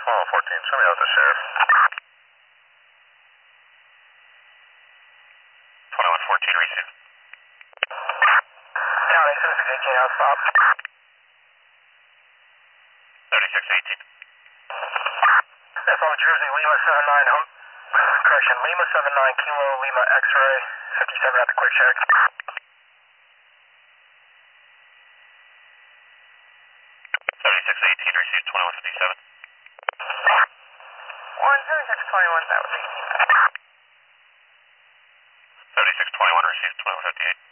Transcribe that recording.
14, send me out the sheriff. 2114, receive. County 7618, out stop. 3618. That's all Jersey, Lima 79, correction, Lima 79, Kilo, Lima X-ray, 57 at the quick check. 3618, receive 2157. 17621, that was 18. 3621, receive 2158.